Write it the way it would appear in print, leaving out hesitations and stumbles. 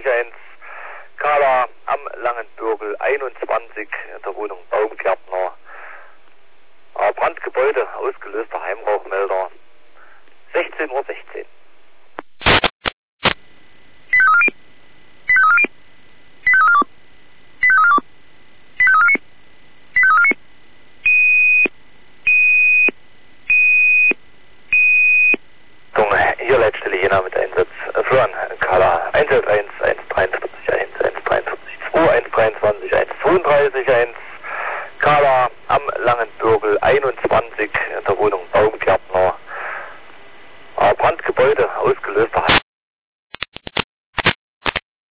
1, Carla am Langenbürgel 21, in der Wohnung Baumgärtner. Brandgebäude, ausgelöster Heimrauchmelder, 16:16 Uhr.